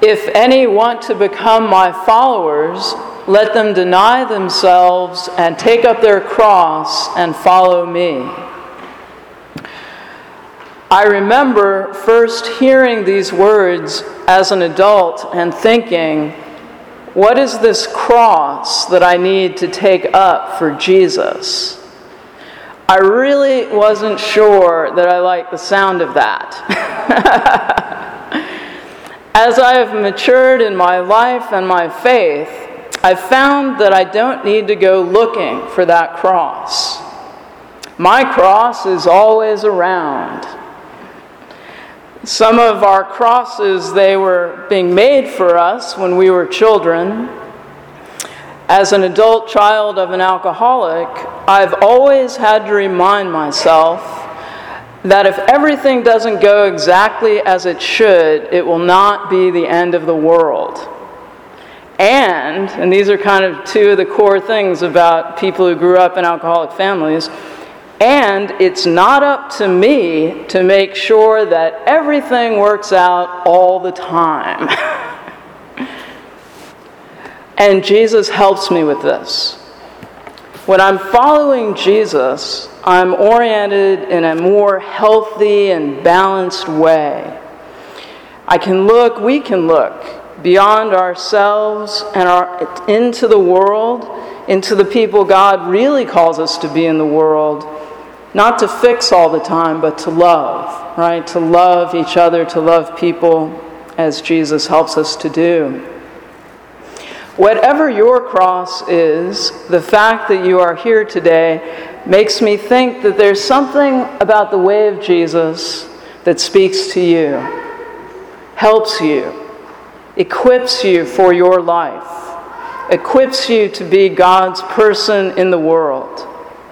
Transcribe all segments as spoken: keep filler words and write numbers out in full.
If any want to become my followers, let them deny themselves and take up their cross and follow me. I remember first hearing these words as an adult and thinking, what is this cross that I need to take up for Jesus? I really wasn't sure that I liked the sound of that. As I have matured in my life and my faith, I've found that I don't need to go looking for that cross. My cross is always around. Some of our crosses, they were being made for us when we were children. As an adult child of an alcoholic, I've always had to remind myself that if everything doesn't go exactly as it should, it will not be the end of the world. And, and these are kind of two of the core things about people who grew up in alcoholic families, and it's not up to me to make sure that everything works out all the time. And Jesus helps me with this. When I'm following Jesus, I'm oriented in a more healthy and balanced way. I can look, we can look beyond ourselves and our, into the world, into the people God really calls us to be in the world, not to fix all the time, but to love, right? To love each other, to love people as Jesus helps us to do. Whatever your cross is, the fact that you are here today makes me think that there's something about the way of Jesus that speaks to you, helps you, equips you for your life, equips you to be God's person in the world.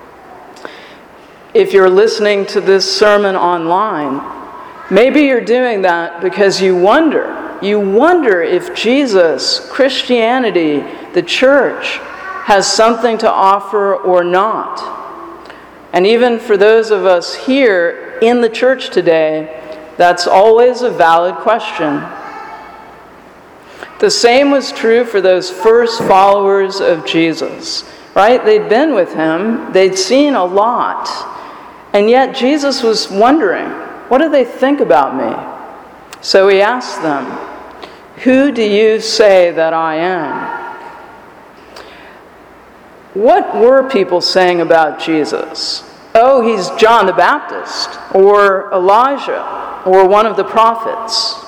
If you're listening to this sermon online, maybe you're doing that because you wonder, you wonder if Jesus, Christianity, the church, has something to offer or not. And even for those of us here in the church today, that's always a valid question. The same was true for those first followers of Jesus, right? They'd been with him, they'd seen a lot, and yet Jesus was wondering, what do they think about me? So he asked them, who do you say that I am? What were people saying about Jesus? Oh, he's John the Baptist, or Elijah, or one of the prophets.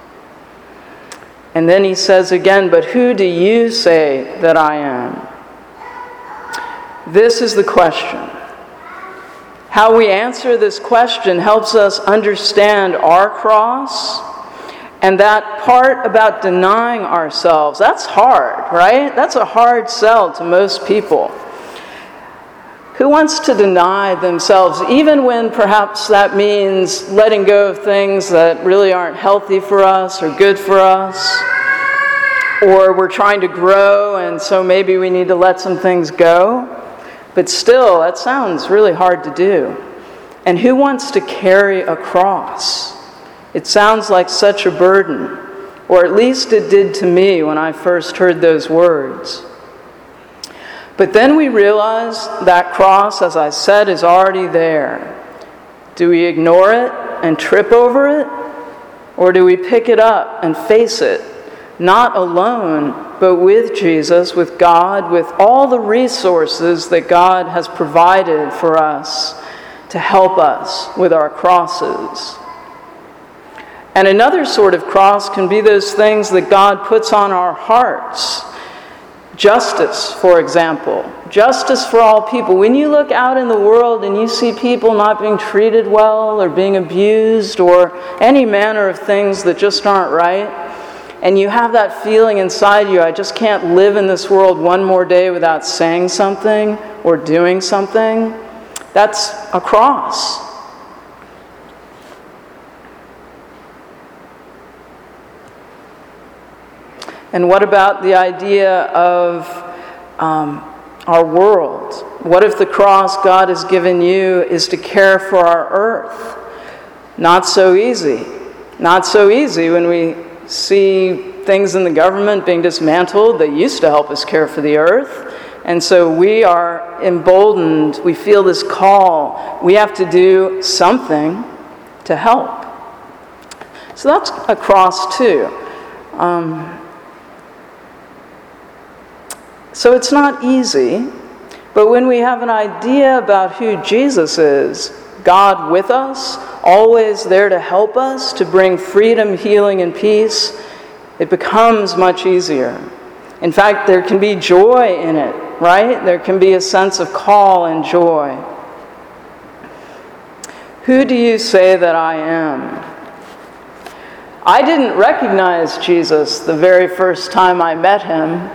And then he says again, but who do you say that I am? This is the question. How we answer this question helps us understand our cross, and that part about denying ourselves. That's hard, right? That's a hard sell to most people. Who wants to deny themselves, even when perhaps that means letting go of things that really aren't healthy for us or good for us? Or we're trying to grow, and so maybe we need to let some things go. But still, that sounds really hard to do. And who wants to carry a cross? It sounds like such a burden, or at least it did to me when I first heard those words. But then we realize that cross, as I said, is already there. Do we ignore it and trip over it? Or do we pick it up and face it, not alone, but with Jesus, with God, with all the resources that God has provided for us to help us with our crosses? And another sort of cross can be those things that God puts on our hearts. Justice, for example. Justice for all people. When you look out in the world and you see people not being treated well or being abused or any manner of things that just aren't right, and you have that feeling inside you, I just can't live in this world one more day without saying something or doing something, that's a cross. And what about the idea of um, our world? What if the cross God has given you is to care for our earth? Not so easy. Not so easy when we see things in the government being dismantled. They used to help us care for the earth. And so we are emboldened. We feel this call. We have to do something to help. So that's a cross too. Um, so it's not easy, but when we have an idea about who Jesus is, God with us, always there to help us, to bring freedom, healing, and peace, it becomes much easier. In fact, there can be joy in it, right? There can be a sense of call and joy. Who do you say that I am? I didn't recognize Jesus the very first time I met him.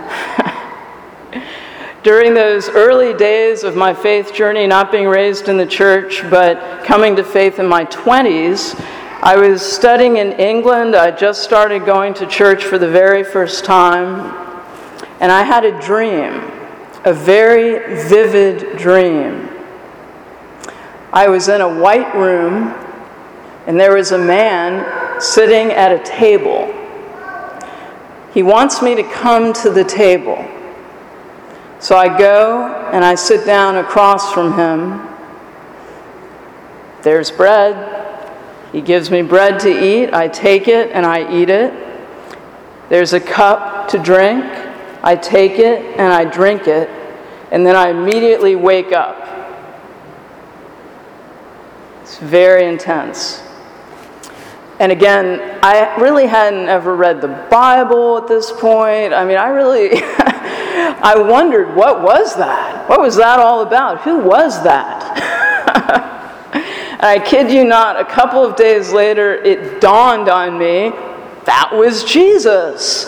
During those early days of my faith journey, not being raised in the church, but coming to faith in my twenties, I was studying in England. I just started going to church for the very first time, and I had a dream, a very vivid dream. I was in a white room, and there was a man sitting at a table. He wants me to come to the table. So I go and I sit down across from him. There's bread. He gives me bread to eat. I take it and I eat it. There's a cup to drink. I take it and I drink it. And then I immediately wake up. It's very intense. And again, I really hadn't ever read the Bible at this point. I mean, I really, I wondered, what was that? What was that all about? Who was that? And I kid you not, a couple of days later, it dawned on me, that was Jesus.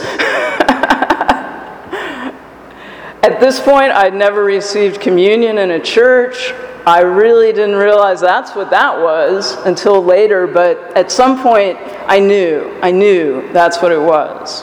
At this point, I'd never received communion in a church. I really didn't realize that's what that was until later, but at some point I knew, I knew that's what it was.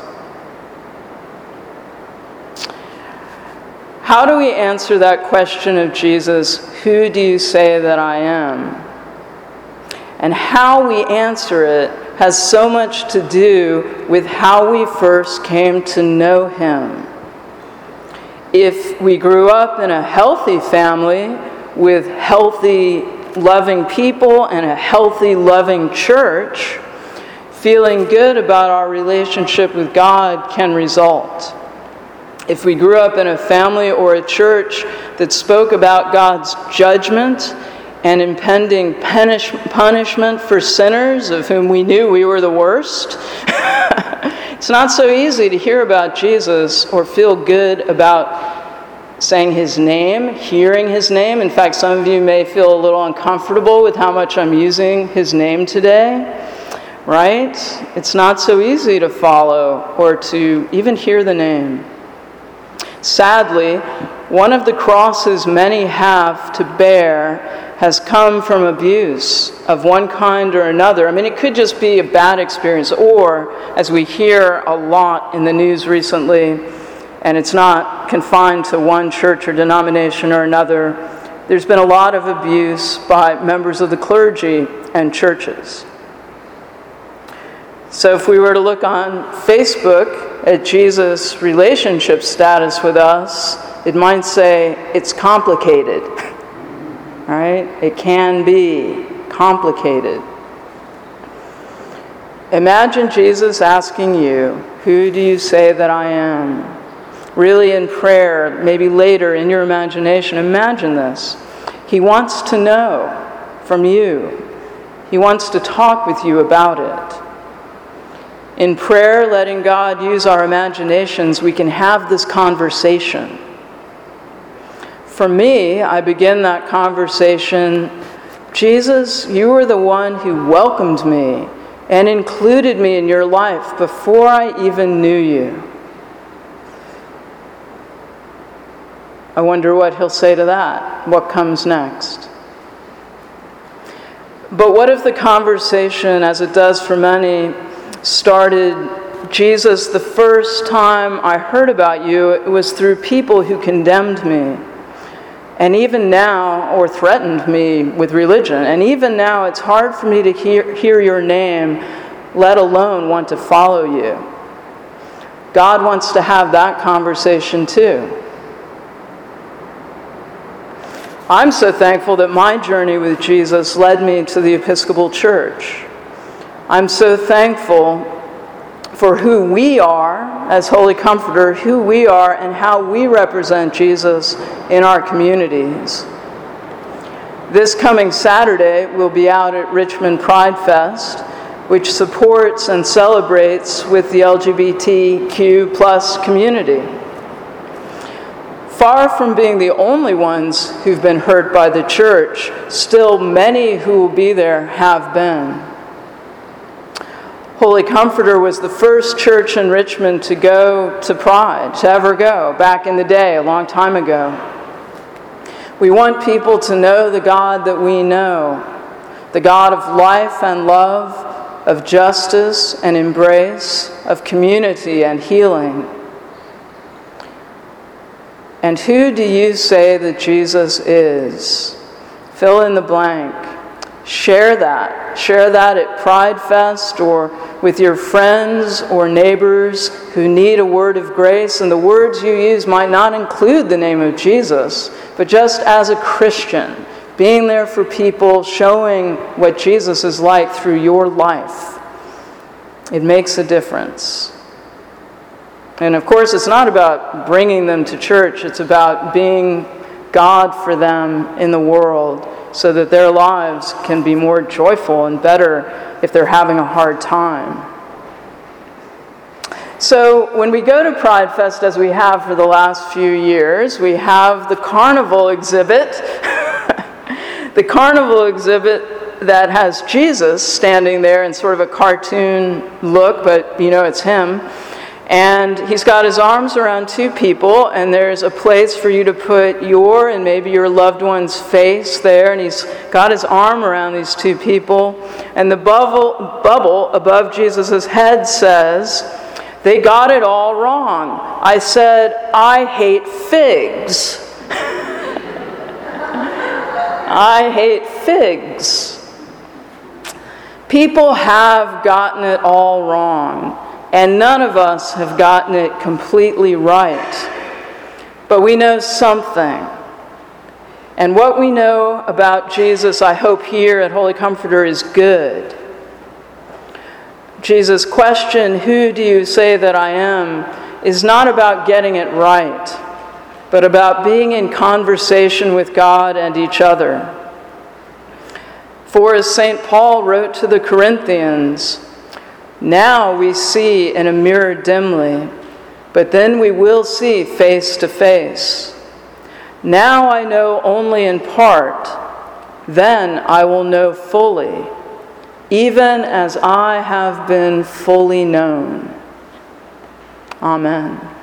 How do we answer that question of Jesus, who do you say that I am? And how we answer it has so much to do with how we first came to know him. If we grew up in a healthy family, with healthy, loving people and a healthy, loving church, feeling good about our relationship with God can result. If we grew up in a family or a church that spoke about God's judgment and impending punish- punishment for sinners of whom we knew we were the worst, it's not so easy to hear about Jesus or feel good about saying his name, hearing his name. In fact, some of you may feel a little uncomfortable with how much I'm using his name today, right? It's not so easy to follow or to even hear the name. Sadly, one of the crosses many have to bear has come from abuse of one kind or another. I mean, it could just be a bad experience, or, as we hear a lot in the news recently, and it's not confined to one church or denomination or another, there's been a lot of abuse by members of the clergy and churches. So if we were to look on Facebook at Jesus' relationship status with us, it might say it's complicated. Right? It can be complicated. Imagine Jesus asking you, who do you say that I am? Really in prayer, maybe later in your imagination, imagine this. He wants to know from you. He wants to talk with you about it. In prayer, letting God use our imaginations, we can have this conversation. For me, I begin that conversation, Jesus, you were the one who welcomed me and included me in your life before I even knew you. I wonder what he'll say to that. What comes next? But what if the conversation, as it does for many, started, Jesus, the first time I heard about you, it was through people who condemned me. And even now, or threatened me with religion. And even now, it's hard for me to hear, hear your name let alone want to follow you. God wants to have that conversation too. I'm so thankful that my journey with Jesus led me to the Episcopal Church. I'm so thankful for who we are as Holy Comforter, who we are, and how we represent Jesus in our communities. This coming Saturday, we'll be out at Richmond Pride Fest, which supports and celebrates with the L G B T Q plus community. Far from being the only ones who've been hurt by the church, still many who will be there have been. Holy Comforter was the first church in Richmond to go to Pride, to ever go, back in the day, a long time ago. We want people to know the God that we know, the God of life and love, of justice and embrace, of community and healing. And who do you say that Jesus is? Fill in the blank. Share that. Share that at Pride Fest or with your friends or neighbors who need a word of grace. And the words you use might not include the name of Jesus, but just as a Christian, being there for people, showing what Jesus is like through your life. It makes a difference. And of course, it's not about bringing them to church. It's about being God for them in the world so that their lives can be more joyful and better if they're having a hard time. So when we go to Pride Fest, as we have for the last few years, we have the carnival exhibit. The carnival exhibit that has Jesus standing there in sort of a cartoon look, but you know it's him. And he's got his arms around two people, and there's a place for you to put your and maybe your loved one's face there, and he's got his arm around these two people. And the bubble, bubble above Jesus' head says, "They got it all wrong. I said, I hate figs." I hate figs. People have gotten it all wrong. And none of us have gotten it completely right. But we know something. And what we know about Jesus, I hope here at Holy Comforter, is good. Jesus' question, "Who do you say that I am?" is not about getting it right, but about being in conversation with God and each other. For as Saint Paul wrote to the Corinthians, "Now we see in a mirror dimly, but then we will see face to face. Now I know only in part, then I will know fully, even as I have been fully known." Amen.